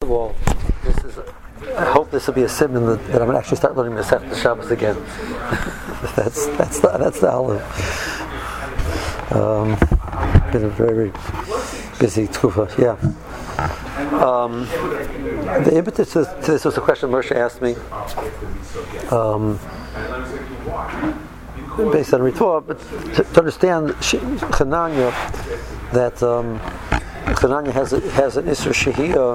all, I hope this will be a simon that I'm going to actually start learning Masechta Shabbos again. that's the halach. Been a very busy tkufa. Yeah. The impetus to this was a question Moshe asked me, based on Ritva, but to understand Chananya, that Chananya has an Isser Shehiyah.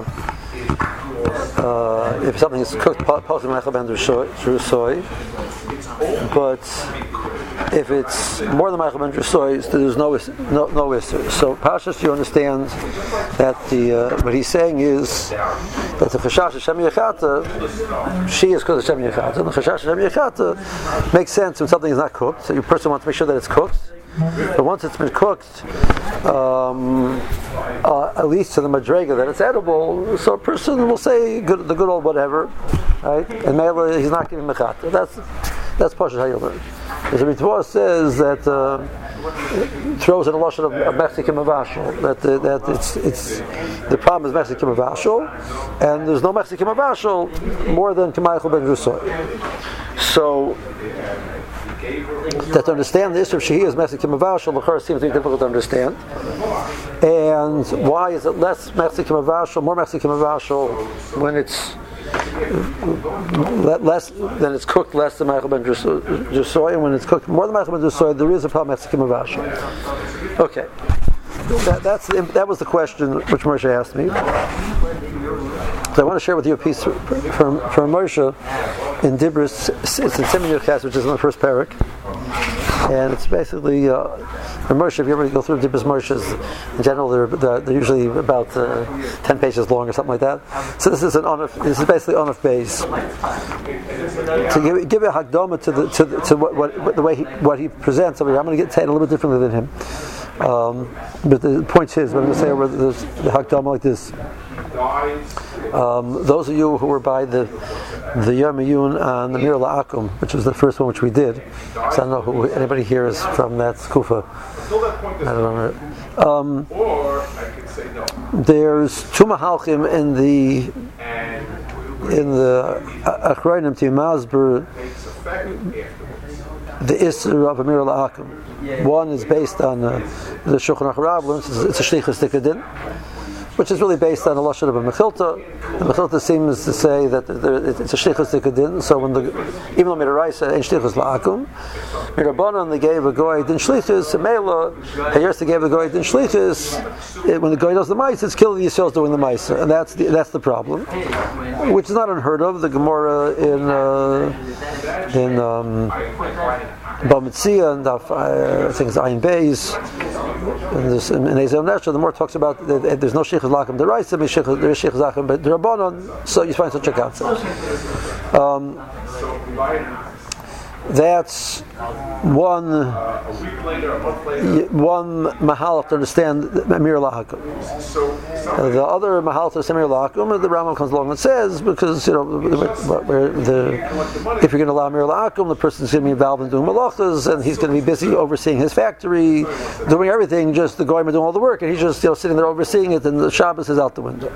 If something is cooked, possibly Meichel ben Drusoy, but if it's more than Meichel ben Drusoy, there's no Isser. So Pashas, you understand that what he's saying is that the Chashash Hashem Yechata, she is because of Hashem Yechata, and the Chashash Hashem Yechata makes sense when something is not cooked. So your person wants to make sure that it's cooked. But once it's been cooked, at least to the madrega that it's edible, so a person will say the good old whatever, right? And maybe he's not giving mechata. That's partially how you learn. As the Ritva says that throws in a lashon of Mexican mavashal, that it's the problem is Mexican mavashal, and there's no Mexican mavashal more than K'maychel ben Drusoy. So that to understand the issue of Shehi is Mexican Mavashal, the Chor seems to be difficult to understand. And why is it less Mexican Mavashal, more Mexican Mavashal when it's less than it's cooked less than Meichel ben Drusoy, and when it's cooked more than Meichel ben Drusoy, there is a problem Mexican Mavashal. Okay. That was the question which Moshe asked me. So I want to share with you a piece from Moshe in Dibros. It's in Siman Yuches, which is in the first parak, and it's basically from Moshe. If you ever go through Dibros Moshe's, in general, they're usually about 10 pages long or something like that. So this is basically Onuf Beis. To give a hakdama to the way he presents. I'm going to say it a little bit differently than him. But the point is, when I'm going to say over the hakdama like this. Those of you who were by the Yom Iyun on the Mir La'akum, which was the first one which we did, so I don't know who anybody here is from that skufa. I don't know. There's two mahalchim in the Achronim to Masber the Isser of Amir La'akum. One is based on the Shulchan Aruch Rabbah, it's a Shlichus Tikadin, which is really based on the lashon of a mechilta. The mechilta seems to say that it's a shlichus tikadin. So even though midaraisa ain't shlichus la'akum, mirabanan they gave a goy din shlichus. Mela hayers gave a goy din shlichus. When the goy does the mice, it's killing the yisraels doing the mice, and that's the problem, which is not unheard of. The Gemara in Bamitzia and I think it's Ayin Beis. In Ezel Nesher, the more talks about that there's no Sheikh's Lakim Deraisa, there is Sheikh's Lakim Derabanan, so you find such a concept. That's one mahal to understand Amir Lahakum. The other mahal to understand Amir Lahakum, the Rambam comes along and says, because if you're going to allow Amir Lahakum, the person's going to be involved in doing malachas, and he's going to be busy overseeing his factory, doing everything. Just the goyim are doing all the work, and he's just sitting there overseeing it, and the Shabbos is out the window.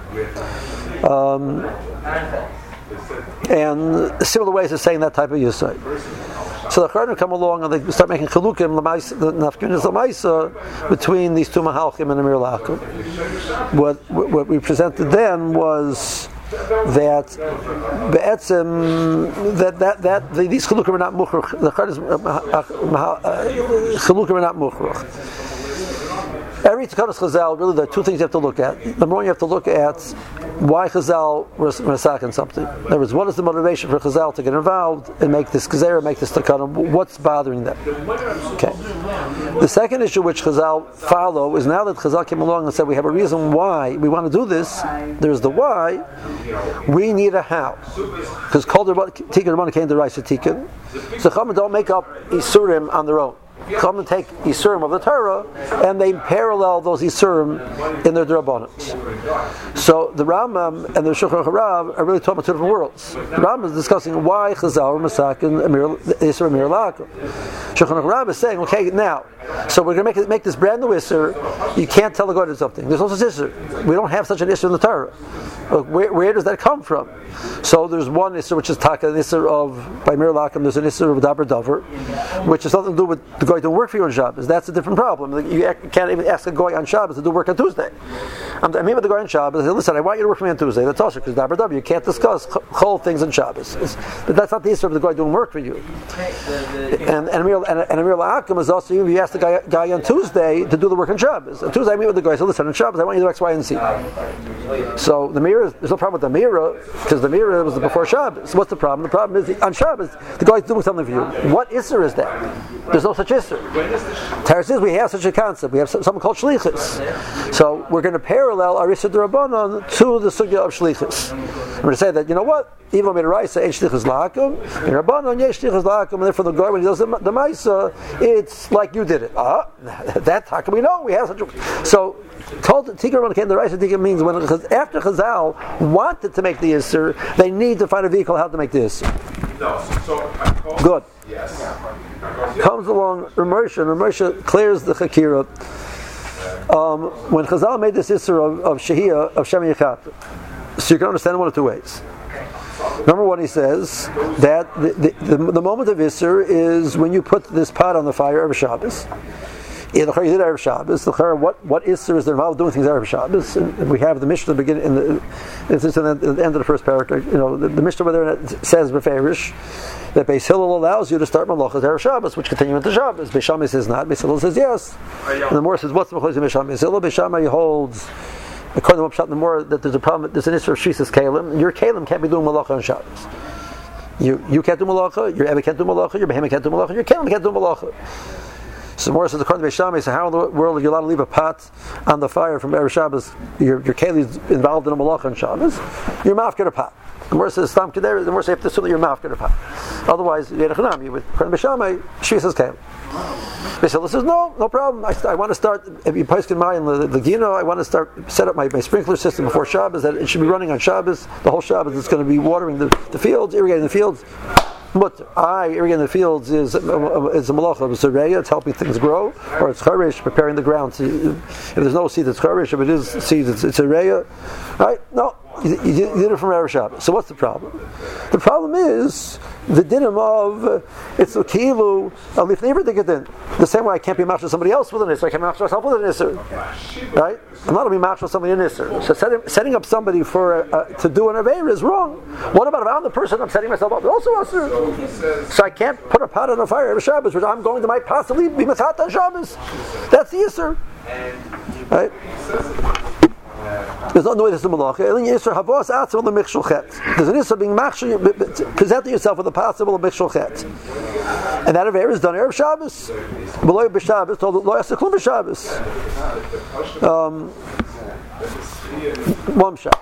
And similar ways of saying that type of yusay. So the Chachamim come along and they start making chalukim, the nafkunis l'maisa, between these two mahalchim and Amir La'akum. What we presented then was that these chalukim are not mukhrach. The chalukim are not mukhrach. Every Takanas Chazal, really, there are two things you have to look at. Number one, you have to look at why Chazal was masakin something. In other words, what is the motivation for Chazal to get involved and make this Gezerah, make this Takana? What's bothering them? Okay. The second issue which Chazal follow is now that Chazal came along and said we have a reason why we want to do this, there's the why, we need a how. Because Kol Tikkun Rabbanan came to Raisa Tikkun. So Chachamim don't make up Isurim on their own. come and take Isurim of the Torah, and they parallel those Isurim in their Drabanan. So the Rambam and the Shulchan Harav are really talking about two different worlds. The Rambam is discussing why Chazal are Masakin Isur Amir Lakum. Shulchan Harav is saying, okay, now, so we're going to make this brand new Isur. You can't tell the God something. There's no such Isur. We don't have such an Isur in the Torah. Where does that come from? So there's one Isser which is Taka, an Isser of, by Mir Lakim, there's an Isser of Dabar Dover, which has nothing to do with the Goy doing work for you on Shabbos. That's a different problem. You can't even ask a Goy on Shabbos to do work on Tuesday. I mean with the Goy on Shabbos, listen, I want you to work for me on Tuesday. That's also because Dabar Dover, you can't discuss whole things on Shabbos. But that's not the Isser of the Goy doing work for you. And Amir Lakim is also, you ask the guy on Tuesday to do the work on Shabbos. On Tuesday I meet with the Goy, so listen, on Shabbos I want you to do X, Y, and Z. So the mirror, there's no problem with the mirror, because the mirror was before Shabbos. What's the problem? The problem is on Shabbos the guy's doing something for you. What Isser is that? There's no such Isser. Tara says we have such a concept. We have something called Shlichus. So we're going to parallel our Isser D'Rabbanan to the Sugya of Shlichus. We're going to say that, you know what? Even though Midaraisa ain't Shlichus L'Hakum, in Rabbanan yesh Shlichus L'Hakum, and therefore the guy when he does the Maisa, it's like you did it. That how can we know? We have such a... So told Tikar Rabbanan came the Raisa Tikar means when after Chazal wanted to make the Isser, they need to find a vehicle how to make the Isser. Good. Yes. Comes along Ramosha clears the Chakira. When Chazal made this Isser of Shehiyah of Shem Yechat, so you can understand it one of two ways. Number one, he says that the moment of Isser is when you put this pot on the fire every Shabbos. You did Erev Shabbos. What Isser is there involved doing things Erev Shabbos? And we have the Mishnah beginning in the end of the first paragraph. You know, the Mishnah whether it says beferish that Beis Hillel allows you to start malachas Erev Shabbos, which continue into Shabbos. Beis Shammai says not. Beis Hillel says yes. And the more says what's the Beis Shammai? Beis Hillel, Beis Shammai holds. According to Upshot, the more that there's a problem, there's an Isser of Shishas Kalim. Your Kalim can't be doing malacha on Shabbos. You can't do malacha. Your Ebed can't do malacha. Your Behemoth can't do malacha. Your Kalim can't do malacha. So more says according to Beis Shammai, so how in the world are you allowed to leave a pot on the fire from Erev Shabbos? Your Keli is involved in a malacha on Shabbos. You're mafkir a pot. The more says Stam Kedera, the more say you have to assume that you're mafkir a pot. Otherwise, you would according to Beis Shammai, she says Keli. Beis Hillel says no problem. I want to start. If you post in my the Gino, I want to set up my sprinkler system before Shabbos that it should be running on Shabbos. The whole Shabbos it's going to be watering the fields, irrigating the fields. But irrigating the fields is a malacha of a surveya. It's helping things grow, or it's charish, preparing the ground. If there's no seed, it's charish. If it is seed, it's a reya. Right? No, you did it from Erev Shabbos. So what's the problem? The problem is the dinim of it's a kilu alif never to get in. The same way I can't be matched with somebody else with an isser, I can't match myself with an isser. Right? I'm not going to be matched with somebody in isser. So setting up somebody for to do an aveira is wrong. What about if I'm the person I'm setting myself up? Also isser. So I can't put a pot on a fire every Shabbos, which I'm going to might possibly be matzat on Shabbos. That's the isser. Right? There's no way this is a malacha. There's an issur being machshel, presenting yourself with a possible of mechshul chet, and that aver is done Erev Shabbos. Below b'Shabbos, told lo yaseklum b'Shabbos. One shot.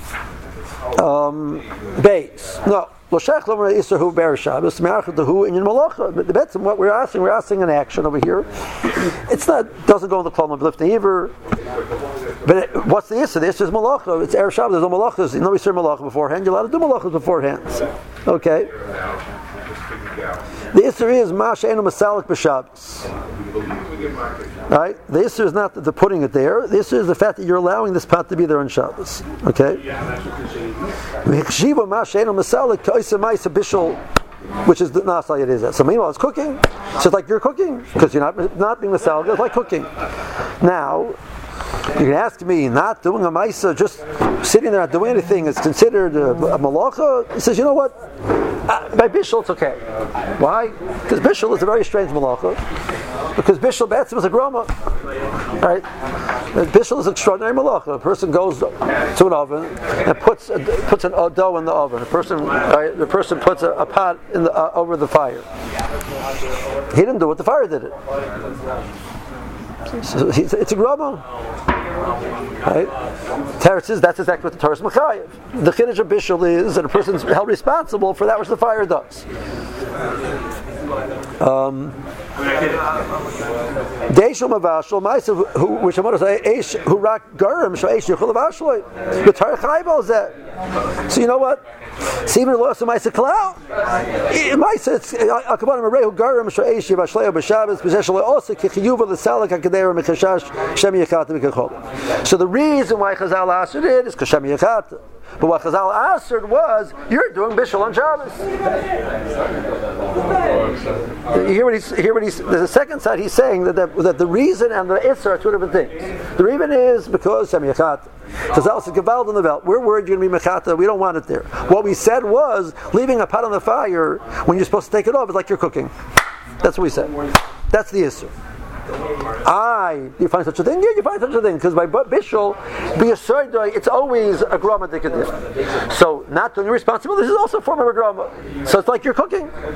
Base. No. What we're asking an action over here. It's not doesn't go in the column of lifting either. But what's the issue? The issue is malacha. It's Erev Shabbos. There's no malachas. You know we serve malacha beforehand. You're allowed to do malachas beforehand. Okay. The issue is ma'asheinu masalik b'Shabbos. Right? The issue is not the putting it there. The issue is the fact that you're allowing this pot to be there on Shabbos. Okay? Which is the nasal it is. So meanwhile it's cooking. So it's like you're cooking. Because you're not being masalik, it's like cooking. Now, you can ask me, not doing a maisa, just sitting there not doing anything is considered a malacha. He says, you know what? By bishul it's okay. Why? Because bishul is a very strange malacha. Because bishul betzim is a groma. Right? Bishul is an extraordinary malacha. A person goes to an oven and puts a dough in the oven. The person puts a pot in over the fire. He didn't do it, the fire did it. So it's a groma. Right? Teretz says that's exactly what the Torah is mechayev. The chiddush of bishul is that a person is held responsible for that which the fire does. Deishul mavashal ma'aser which I'm going to say eish who rak garim so eish yichul avashloi. The Torah chaybal is that. So you know what? See even lost of ma'aser kalal. Ma'aser it's akabanim arei who garim so eish yivashloi b'Shabbos b'zeshal also kichiyuva l'salak hakadeira mechashash shem yachata b'kachol. So the reason why Chazal answered it is because shem yachata. But what Chazal answered was, you're doing Bishul on Shabbos. You hear what he's the second side he's saying that the reason and the Isser are two different things. The reason is because Shem Yachat. Chazal said, Gevald on the belt. We're worried you're going to be Mechata. We don't want it there. What we said was, leaving a pot on the fire when you're supposed to take it off is like you're cooking. That's what we said. That's the Isser. You find such a thing? Yeah, you find such a thing. Because by Bishul, it's always a grama dikadir. So, not doing your responsibility, this is also a form of a grama. So it's like you're cooking. Even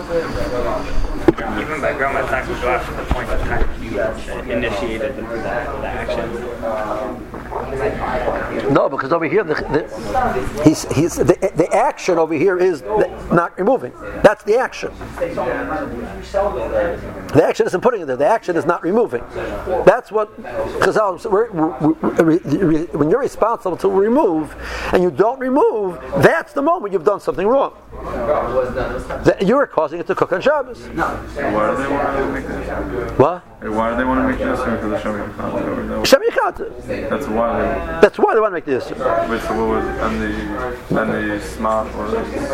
by grama, it's not going to go after the point of time you initiated the action. No, because over here, the action over here is not removing. That's the action. The action isn't putting it there. The action is not removing. That's what Chazal. When you're responsible to remove, and you don't remove, that's the moment you've done something wrong. You're causing it to cook on Shabbos. Why do they want to make this? What? Why do they want to make this? Because of Shem Yachata. That's why. That's why they want to make this. Wait, so what was and the smart or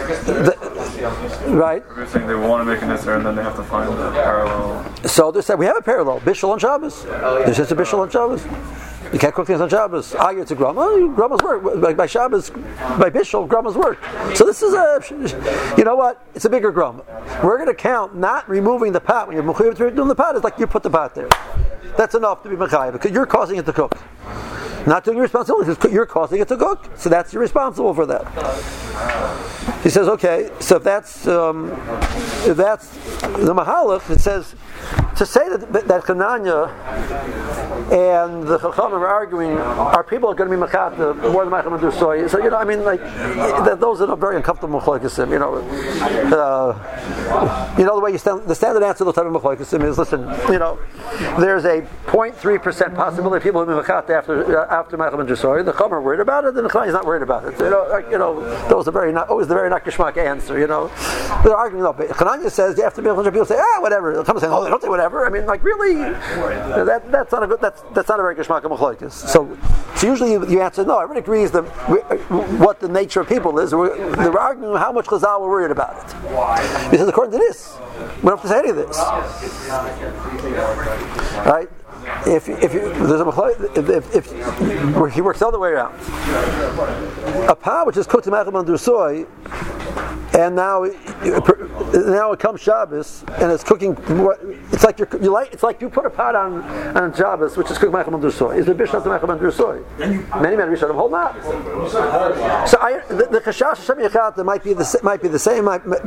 right? You're saying they want to make an Isser and then they have to find a parallel. So they said we have a parallel. Bishul on Shabbos. There's just a Bishul on Shabbos. You can't cook things on Shabbos. It's a grama. Grama's work. By Shabbos, by Bishul, grama's work. So this is you know what? It's a bigger grama. We're going to count not removing the pot when you're mechuyev to doing the pot. It's like you put the pot there. That's enough to be mechayev because you're causing it to cook. Not doing your responsibility because you're causing it to cook. So you're responsible for that. He says, okay. So if that's the mahalach, it says to say that Hananya and the Chachamim are arguing, are people going to be mechata more than Ma'achim and Dursoy? So those are very uncomfortable machlokesim. The way the standard answer to the type of machlokesim is, listen, there's a 0.3% possibility of people will be mechata after Ma'achim and Dursoy. The Chachamim are worried about it, and the Chachamim is not worried about it. Those are always the very not geshmak answer. They're arguing. No, but Hananya says you have to be able to people say, whatever. The Chachamim saying, they don't say whatever. I mean, really, that's not a good. That's not a very geshmak machlokes. So usually you answer no. Everybody agrees that what the nature of people is. They're arguing how much Chazal were worried about it. Because according to this, we don't have to say any of this, right? If there's if he works the other way around, a pot which is cooked in Ma'achim and Dursoy, and now it comes Shabbos and it's cooking. It's like it's like you put a pot on Shabbos which is cooked Ma'achim and Dursoy. Is the bishul to Ma'achim and Dursoy? Many Rishonim hold not. So the chashash Shem Yachata might be the same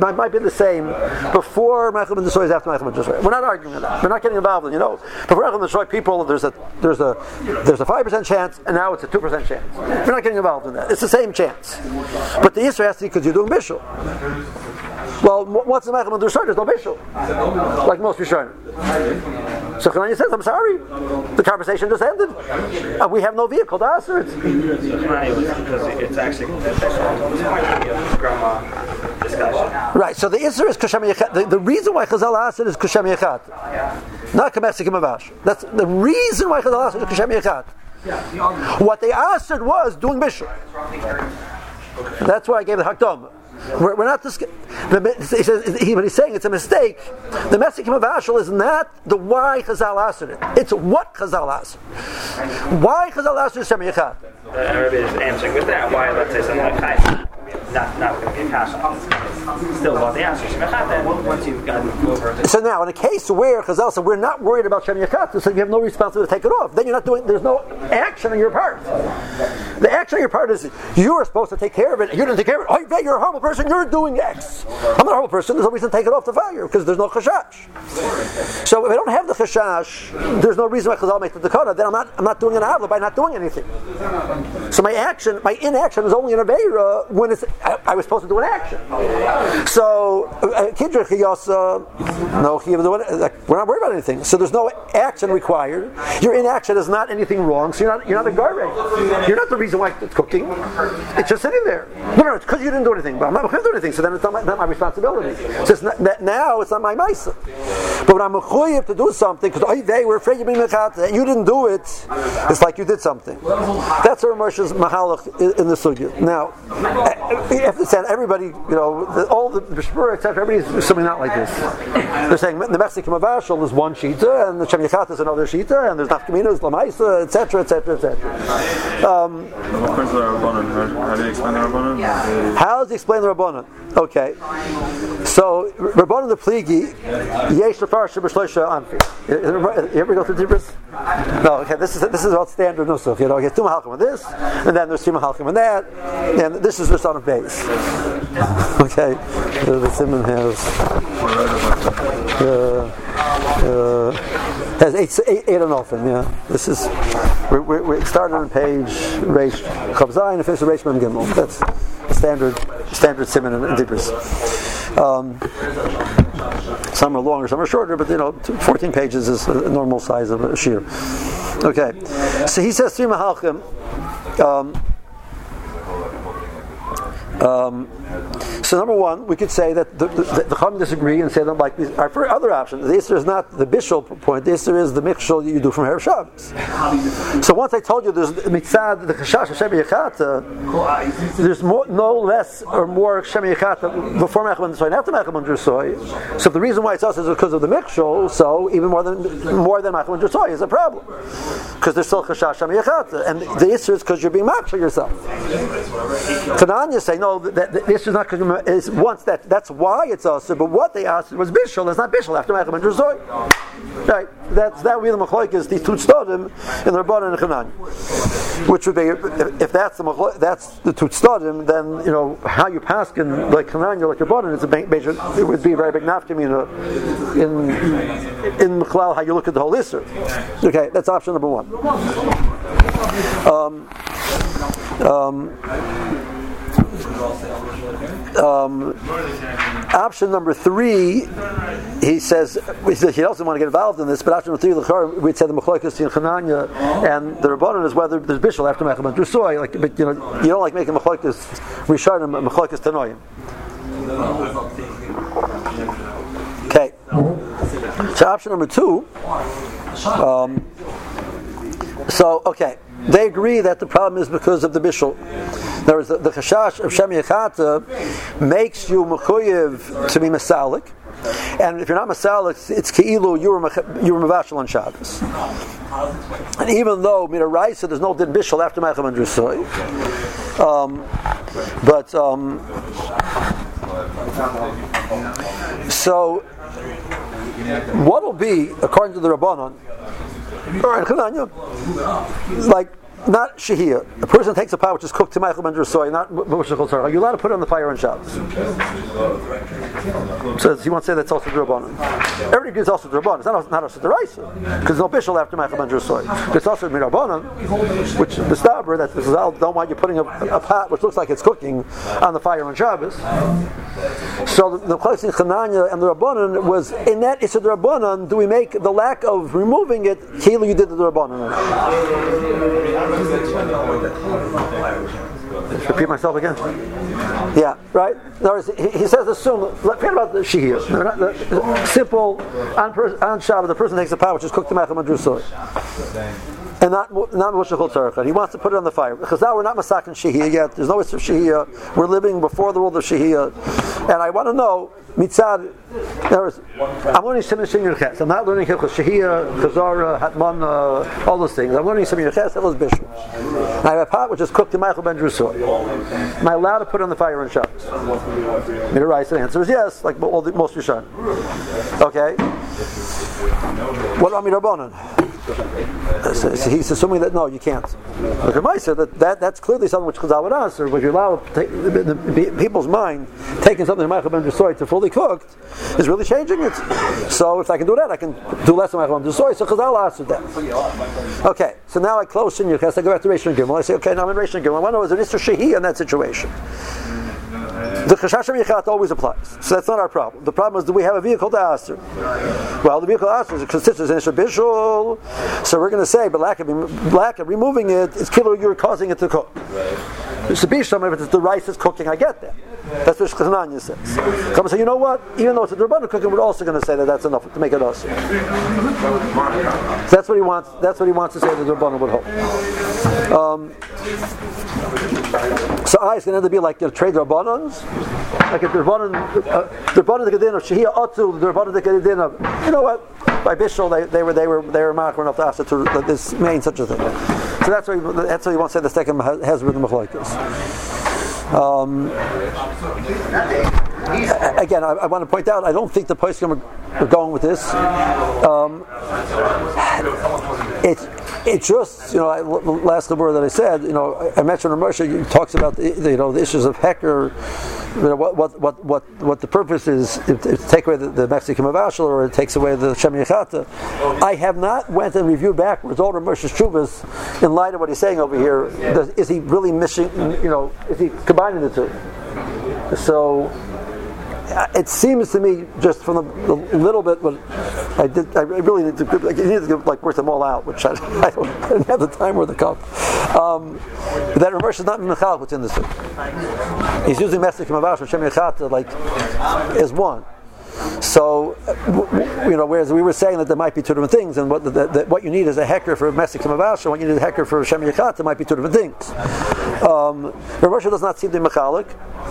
before Ma'achim and Dursoy is after Ma'achim and Dursoy. We're not arguing that. We're not getting involved in before Ma'achim and Dursoy people there's a 5% chance and now it's a 2% chance. We're not getting involved in that. It's the same chance. But the Yisra has to be because you're doing bishul. Well, what's the Ma'achim and Dursoy? There's no bishul, like most Rishonim. So Hananya says, I'm sorry, the conversation just ended. We have no vehicle to answer it. It's actually grandma discussion. Right, so the answer is Kashem Yachat. The reason why Chazal asked it is Kashem Yachat. Not Kamesikim Avash. That's the reason why Chazal asked it is Kashem Yachat. What they asked it was doing bishul. That's why I gave the Hakdom. We're not he says when he's saying it's a mistake. The Mesikim of Ashel is not the why Chazal asked it. It's what Chazal asked. Why Chazal asked it Shem Yachad. Everybody is answering with that. Why, let's say something like Chai, not going to be a kasha. Still about the answer Shem Yachad. Once you've gotten over. So now, in a case where Chazal said we're not worried about Shem Yachad, so you have no responsibility to take it off. Then you're not doing. There's no action on your part. The action on your part is you were supposed to take care of it. You didn't take care of it. Oh, you're a horrible person. You're doing X. I'm not a horrible person. There's no reason to take it off the fire because there's no chashash. So if I don't have the chashash, there's no reason why Chazal make the Dakota. Then I'm not doing an avla by not doing anything. So my inaction is only an aveira when I was supposed to do an action. So Kidrich no, we're not worried about anything. So there's no action required. Your inaction is not anything wrong. So you're not a garbage. You're not the reason why it's cooking. It's just sitting there. No, it's because you didn't do anything. But I'm not going to do anything. So then it's not my responsibility. So now it's not my maisa. But when I'm mechuyev to do something because they were afraid you being mechata and you didn't do it, it's like you did something. That's our Moshe's mahalach in the sugya. Now, you have to say everybody, all the Bishmur, etc. Everybody's assuming not like this. They're saying the Mexican Mavashal is one shita, and the Shem Yechat is another shita, and there's Nafkaminas, Lamaisa, etc., etc., etc. How do you explain the Rabbanan? How does he explain the Rabbanan? Okay, so Rabbanan the Pligi, Yesh Lefarshim B'Shloisha Anfi. You ever go through Tibris? No. Okay, this is about standard nusach. You get two mahalchim on this, and then there's three mahalchim on that, and this is just on a base. Okay, the Simon has eight and often. Yeah, this is we started on page Reish Chav Zayin and finished Reish Mem Gimel. That's standard Simon and Dibris. Some are longer, some are shorter, but 14 pages is a normal size of a shir. Okay, so he says three mahalchim. So number one, we could say that the Chacham disagree and say that like these are for other options. The Isser is not the bishul point. The Isser is the mikshul you do from Erev Shabbos. So once I told you there's mitzad the chashash of Shem Yechata, there's no less or more Shem Yechata before Mechel and Soy and after Mechel and Soy. So the reason why it's us is because of the mikshul. So even more than Mechel and Soy is a problem because there's still chashash Shem Yechata, and the Isser is because you're being makshul yourself. Tananya say no, that the Isser is not because is once that's why it's also, but what they asked was bishul. It's not bishul after Mechel and Soy. Right? That's that really the machlok is the tutstadim in the Rabbanan and Chananya, which would be if that's the tutstadim, then how you paskin like Chananya like Rabbanan is a major. It would be a very big nafkamina in Mechlal how you look at the whole Isser. Okay, that's option number one. Option number three, he says he doesn't want to get involved in this, but option number three, we'd say the Mechlokas in Chananya and the Rabbanan is whether there's bishul after Mechel and Soy. But you don't like making Mechlokas Rishonim and Mechlokas Tanoim. Okay. So option number two. They agree that the problem is because of the bishul. In other words, the chashash of Shem Yechata makes you mechuyev to be masalik, and if you're not masalik, it's keilu you were mavashal on Shabbos. And even though Miraisa there's no din bishul after Mechel and Soy, so what'll be according to the Rabbanan? Like not shehiyah. A person takes a pot which is cooked to Mechel and Soy, not Mushachol Tzarech. You're allowed to put it on the fire on Shabbos. So he won't say that's also the Rabbanan. Everybody agrees also the Rabbanan. It's not also the Raisa because there's no bishul after Mechel and Soy. It's also the Rabbanan, which the Staber that don't want you putting a pot which looks like it's cooking on the fire on Shabbos. So the place in Chananya and the Rabbanan was in that Issa the Rabbanan. Do we make the lack of removing it? Kilo you did the Rabbanan. Repeat myself again. Yeah, right. In other words, he says assume. Forget about the shehiyah. Simple on Shabbat, the person takes a pot which is cooked to Mechel and Soy, and not Mushachol Tzarech. He wants to put it on the fire. Because now we're not masakin shehiyah yet. There's no issue of shehiyah. We're living before the world of shehiyah, and I want to know mitzad. I'm learning Siman Shinyan Ches. I'm not learning Hilchos Shehiyah, Chazara, Hatman, all those things. I'm learning Siman Ches. That was bishul. I have a pot which is cooked in Mechel ben Soy. Am I allowed to put it on the fire on Shabbos? Right, the answer is yes, like most Rishonim. Okay. What about Rabbanan? So he's assuming that no, you can't. But Ramaisa, that's clearly something which Chazal would answer, but you allow people's mind taking something Ma'achal ben Desoy to fully cooked is really changing it. So if I can do that, I can do less than Ma'achal ben Desoy. So Chazal answered that. Okay, so now I close Shin Yuches, I go back to Reish and Gimel. I say, okay, now I'm in Reish and Gimel. I want to know, is there Isser Shehi in that situation? The Chashash Miyachat always applies. So that's not our problem. The problem is, do we have a vehicle to Aser? Well, the vehicle to Aser consists of Isser Bishul. So we're going to say, but lack of removing it is killer, you're causing it to cook. It's a Bishul, if it's the rice is cooking, I get that. That's what Shkhananya says. Come and say, you know what? Even though it's a Durbanah cooking, we're also going to say that that's enough to make it Aser. That's what he wants. That's what he wants to say the Durbanah would hold. So I is going to be like trade Rabbanans, like a Durbanan Gedin of Shehiyah Atu, the Durbanan Gedin of, you know what? By Bishul they were machmir enough to ask it to this mean such a thing. So that's why he wants to say the second has with the Machlokes. Again, I want to point out, I don't think the poskim are going with this. It's just, last the word that I said, I mentioned Ramosha talks about the issues of Hecker, what the purpose is, if to take away the Mexican Mavashal or it takes away the Shem Yechata. I have not went and reviewed backwards all Ramosha's Shuvas in light of what he's saying over here. Is he really missing, is he combining the two? So it seems to me, just from the little bit, but I really need to work them all out, which I didn't have the time or the cup. That Ramesh is not Mechal what's in this. He's using Mesik Mavash and Shem Yechata as one. So, whereas we were saying that there might be two different things, and what you need is a hecker for Mesik Mavash, and what you need is a hecker for Shem Yechata might be two different things. Ramesh does not seem to be Mechalik.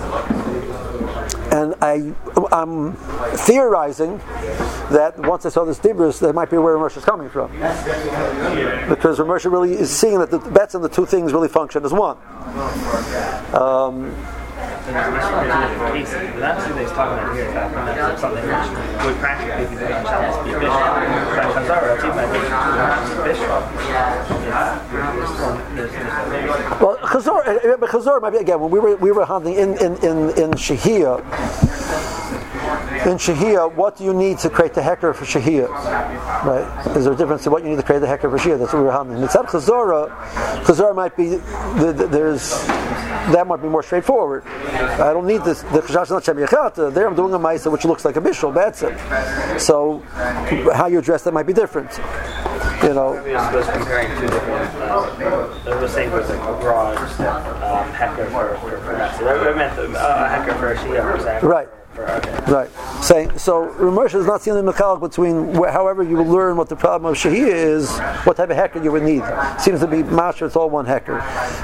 And I'm theorizing that once I saw this Dibros, that might be where Ramesh is coming from. Because Ramesh really is seeing that the bets and the two things really function as one. He's talking about here that's something which would practically be on Shabbos be Bishul. Well, Chazor might be again when we were hunting in Shehiyah. In Shehiyah, what do you need to create the hecker for Shehiyah? Right? Is there a difference in what you need to create the hecker for Shehiyah? That's what we were hunting. Mitzad Chazorah might be that might be more straightforward. I don't need this. The Chashash is not Shem Yechata. There I'm doing a Maisa which looks like a Bishul. That's it. So how you address that might be different. Maybe I was comparing two different. I was saying it was like a broad hecker for Messi. I meant a hecker for Shehiyah for example. Right. Right. Saying so, Ramesh is not seeing the mechalik between however you will learn what the problem of Shehiyah is, what type of hecker you would need. Seems to be masher. It's all one hecker.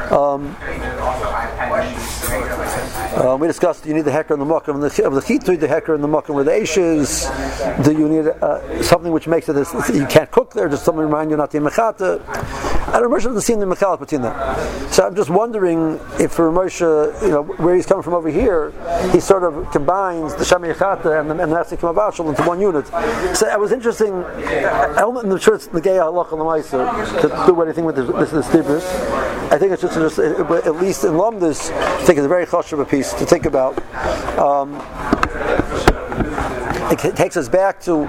We discussed, do you need the hecker in the makom of the chitui, the hecker in the makom where the eish is? Do you need something which makes it you can't cook there? Just something to remind you not to mechata. And Ramesh doesn't see the mechalik between them. So I'm just wondering if for Ramesh, where he's coming from over here, he sort of combines the Shem Yechata and the Nafsik Mavashal into one unit. So it was interesting. I'm sure it's the Gei Halacha L'Maisa to do anything with this Dibros. I think it's just at least in Lomdus, I think it's a very chashuv piece to think about. It takes us back to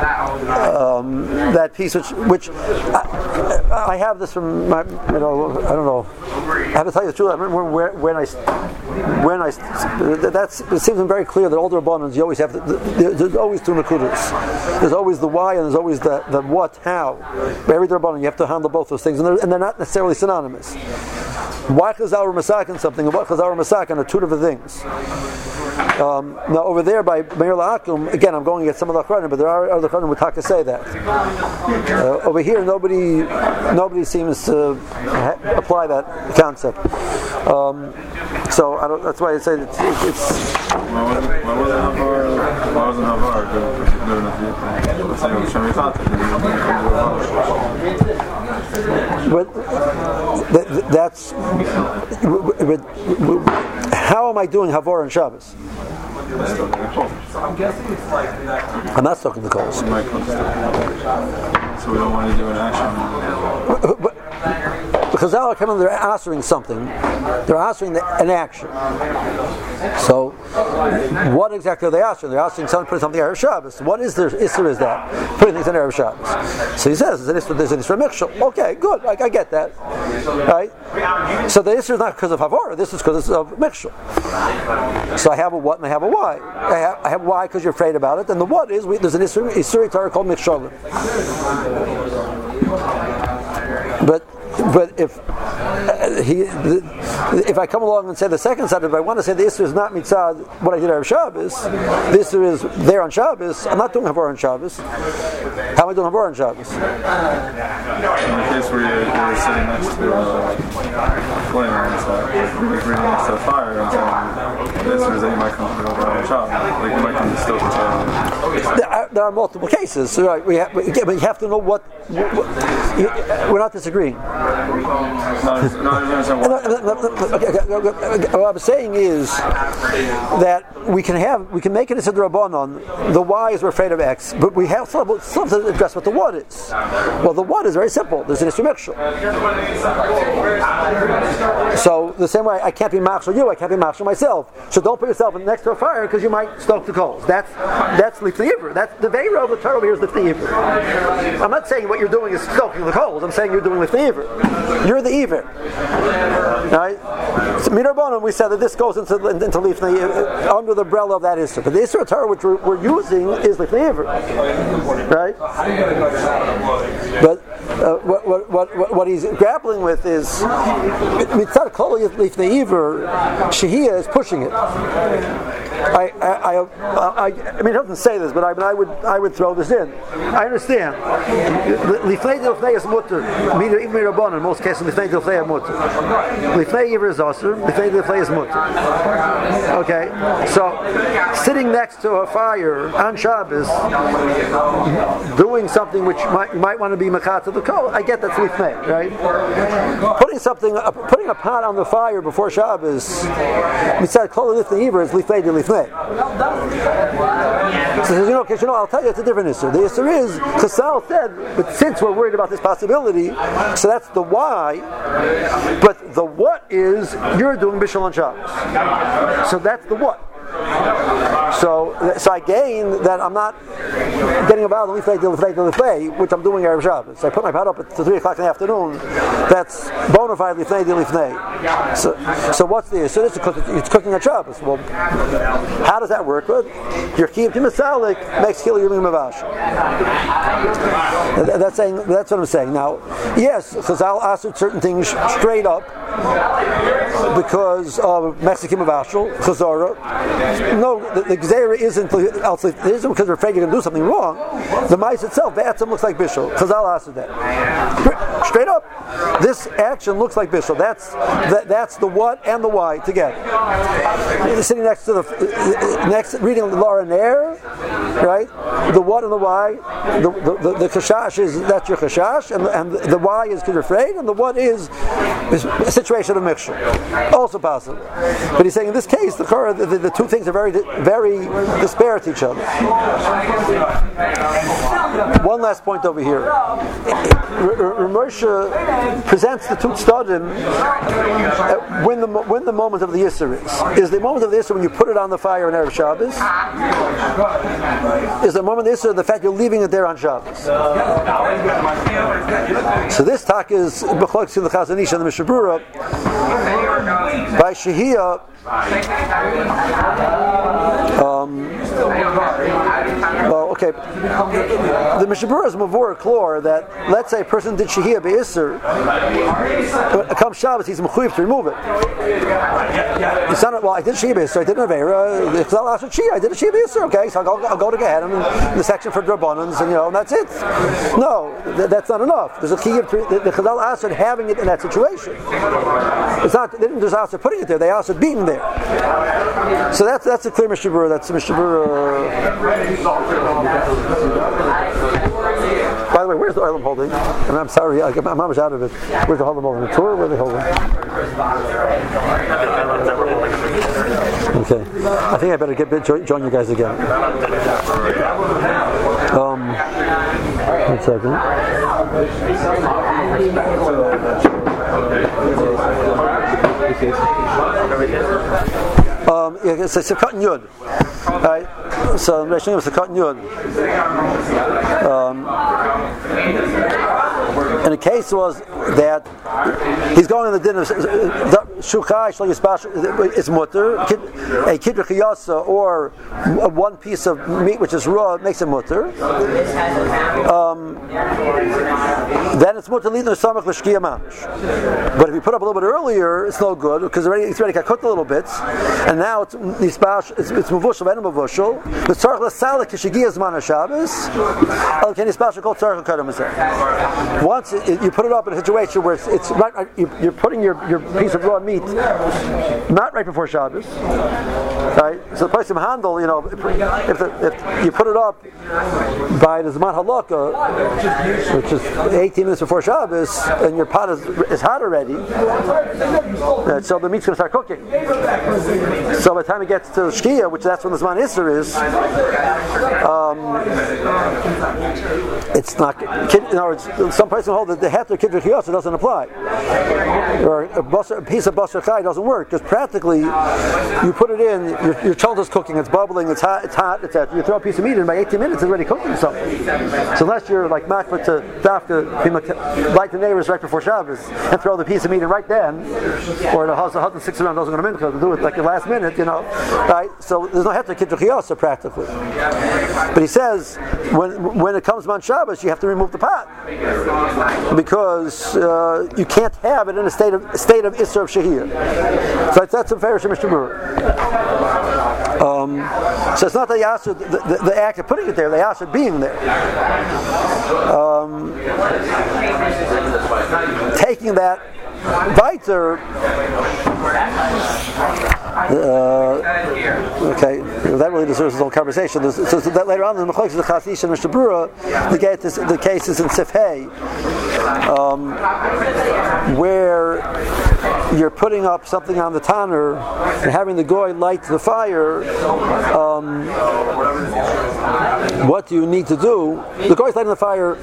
that piece, which I have this from my, I don't know. I have to tell you the truth. I remember when I it seems very clear that all the Rabbanans, you always have there's always two nakudas. There's always the why and there's always the what, how. Every Rabbanan you have to handle both those things, and they're not necessarily synonymous. Why Chazal Masakin something and what Chazal Masakin are two different things. Now over there by Meir La'akum, again I'm going to get some of the Achronim, but there are other Achronim who talk to say that. Over here nobody seems to apply that concept. So that's why I say it's why wasn't Havar that's how am I doing Havor on Shabbos? I'm not stuck in the coals. so we don't want to do an action. Because now they're answering something. They're answering an action. So, what exactly are they answering? They're answering something, putting something Erev Shabbos. What is their Isser is that? Putting things in Erev Shabbos. So he says, there's an Isser Mikshel. Okay, good, I get that. Right? So the Isser is not because of Havara, this is because of Mikshel. So I have a what and I have a why. I have why because you're afraid about it, and the what is, there's an Isser Torah called Mikshel. But if I come along and say the second side, if I want to say the Isser is not mitzad what I did on Shabbos, the Isser is there on Shabbos, I'm not doing Havor on Shabbos. How am I doing Havor on Shabbos? In the case where you're sitting next to a flame and stuff, reading next to a fire and saying the Isser is that you might come to Havor on Shabbos, like you might come to still there are multiple cases, right? We have to know what we're not disagreeing. What I'm saying is that we can make it a Siddur Rabbanon. The why is we're afraid of X, but we have still to address what the what is. Well, the what is very simple. There's an Isser Mikshel. So the same way I can't be machshel you, I can't be machshel myself. So don't put yourself next to a fire because you might stoke the coals. That's Lifnei Iver. That's the Veira of the Torah here is Lifnei Iver. I'm not saying what you're doing is stoking the coals. I'm saying you're doing Lifnei Iver. You're the Iver. Right? So Minarbanim, we said that this goes into Lifnei Iver, under the umbrella of that Isser. But the Isser of Torah which we're using is Lifnei Iver. Right? But what he's grappling with is Mitzad Kol Lifnei Iver, Shehiyah is pushing it. I mean, it doesn't say this, but I would throw this in. I understand. Lifnei Dilfnei is mutter. Even Rabbanon, in most cases, Lifnei Dilfnei is mutter. Lifnei Iver is aser. Lifnei Dilfnei is mutter. Okay, so sitting next to a fire on Shabbos, doing something which you might want to be machat of the kol. I get that's Lifnei, right? Putting a pot on the fire before Shabbos, mitzad kol Lifnei Iver is Lifnei Dilfnei. So he says, I'll tell you it's a different Isser. The Isser is, Chazal said, but since we're worried about this possibility, so that's the why, but the what is, you're doing Bishul on Shabbos. So that's the what. So I gain that I'm not getting about the Lifnei, which I'm doing Erev Shabbos. I put my pot up at 3 o'clock in the afternoon. That's bona fide Lifnei. So what's the issue? It's cooking at Shabbos. Well, how does that work? Well, your Kiyum Timasalik makes Kili Yumim Mavash. That's what I'm saying. Now, yes, Chazal answered certain things straight up because of Mexican Mavashal, Chazara. No, the Gzeira isn't because we're afraid you're going to do something wrong. The mice itself, Ba'atzim looks like Bishul. Chazal answered that. Straight up. This action looks like Bishul. That's the what and the why together. You're sitting next to reading the Laura Nair, right? The what and the why. The Chashash is, that's your Chashash, and the why is because you're afraid, and the what is a situation of Mikshel. Also possible. But he's saying in this case, the two things are very, very disparate to each other. One last point over here. Moshe presents the two tzadim when the moment of the Yisr is the moment of the Yisr when you put it on the fire in Erev Shabbos. Is the moment of the Yisr the fact you're leaving it there on Shabbos. So this talk is b'chlokes in the Chazon Ish and the Mishnah Berurah by Shehiyah. Okay. The Mishnah Berurah is mavor klor that let's say a person did Shehiyah be'Isser, but comes Shabbos he's mechuyev to remove it. It's not, well, I did Shehiyah be'Isser, I did an Aveira, I did a Shehiyah be'Isser, okay, so I'll go to Gehenna in the section for Drabanans, and that's it. No, that's not enough. There's a Chiyuv, the Chazal asked having it in that situation. It's not, they didn't just ask putting it there, they asked being there. So that's a clear Mishnah Berurah, that's a Mishnah Berurah. By the way, where's the oil I'm holding? And I'm sorry, I'm almost out of it. Where's the holding? The tour? Where are they holding? Okay. I think I better join you guys again. 1 second. It's a Sekot Yud. Right? So the Rishon was Sekot Yud. And the case was that he's going on the din of Shukai Shlo Yisbash. It's mutter. A kiddush chiyasa or one piece of meat which is raw makes it mutter. Then it's mutter leading the samach l'shkiya mamish. But if you put up a little bit earlier, it's no good because it's already got cooked a little bit, and now it's Yisbash. It's mavushal and mavushal. The tzarich l'salik k'shigiyah zman haShabbos. El ken Yisbash called tzarich l'kadam hazeh. Once you put it up in a situation where it's right, you're putting your piece of raw meat not right before Shabbos, right? So the place of handle, if you put it up by the Zman Halakha, which is 18 minutes before Shabbos, and your pot is hot already, so the meat's going to start cooking. So by the time it gets to Shkia, which that's when the Zman Isser is, it's not. In other words, some person hold that the heter kiddush chiyasa doesn't apply, or a piece of basar chai doesn't work because practically you put it in, your child is cooking, it's bubbling, it's hot, etc. You throw a piece of meat in, by 18 minutes it's already cooking something. So unless you're like makbet to dafka, like the neighbors right before Shabbos and throw the piece of meat in right then, or the husband sits around doesn't go to mincha to do it like the last minute, right? So there's no heter kiddush chiyasa practically. But he says when it comes on Shabbos you have to remove the pot because you can't have it in a state of Isser of Shehiyah. So that's a fair Shemesh Tabur. So it's not the Yasser, the act of putting it there, the Yasser being there. Taking that weiter. Okay, that really deserves a whole conversation. So that later on in the Mechlokes of the Chazon Ish and Mishnah Berurah, the cases in Sif Hey, where you're putting up something on the tanner and having the goy light the fire. What do you need to do? The goy's lighting the fire.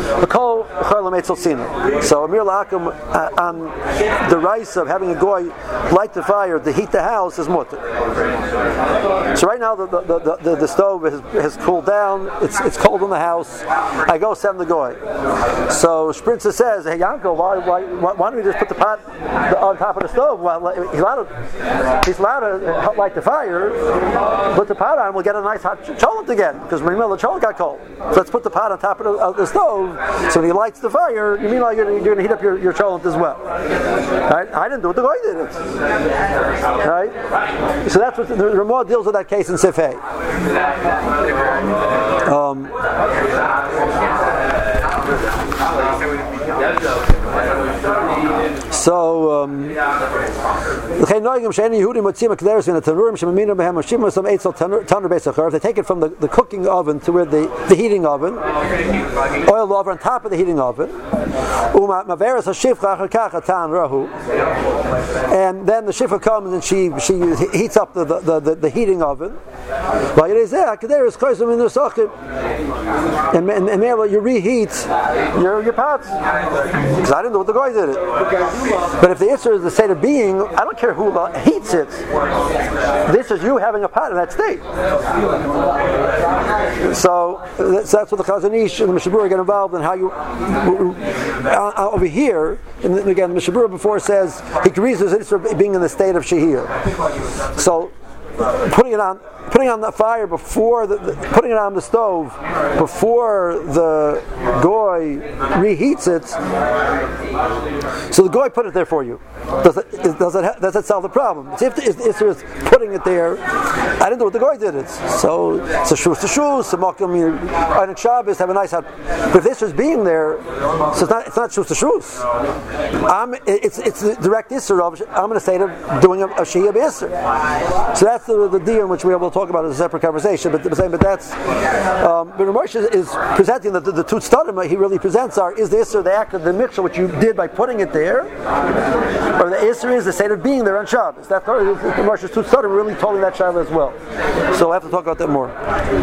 So Amir Lakum on the rice of having a goy light the fire to heat the house is mutter. So right now the stove has cooled down. It's cold in the house. I go send the goy. So Sprinzer says, "Hey Yanko, why don't we just put the pot on top of the stove? Well, he's allowed to light the fire. Put the pot on. We'll get a nice hot cholent again because remember the cholent got cold. So let's put the pot on top of the stove. So when he lights the fire, you mean like you're going to heat up your cholent as well? Right? I didn't do it. The goy did it. Right? So that's what the Ramah deals with that case in Sif Hey. So, if they take it from the cooking oven to where the heating oven, oil over on top of the heating oven, and then the shifra comes and she heats up the heating oven, and you reheat your pots. Because I didn't know what the guy did it. But if the Isser is the state of being, I don't care who heats it. This is you having a pot in that state. So that's what the Chazon Ish and the Mishnah Berurah get involved in how you over here. And again, the Mishnah Berurah before says he agrees with Isser being in the state of Shehiyah. So putting it on the fire before putting it on the stove before the goy reheats it. So the goy put it there for you. Does it solve the problem? If the Isser is putting it there, I didn't know what the goy did it. So it's a shus to shus. On Shabbos have a nice hot. But if the Isser is being there, so it's not shus to shus. It's the direct Isser of I'm going to say to doing a Shehiyah Isser. So that's the deal in which we will talk about in a separate conversation. But that's but Moshe is presenting the two tzadim he really presents is the Isser the act of the mikshah which you did by putting it there, or the Isser is the state of being there on Shabbos. That's Moshe's two tzadim really told that Shabbos as well. So we'll have to talk about that more.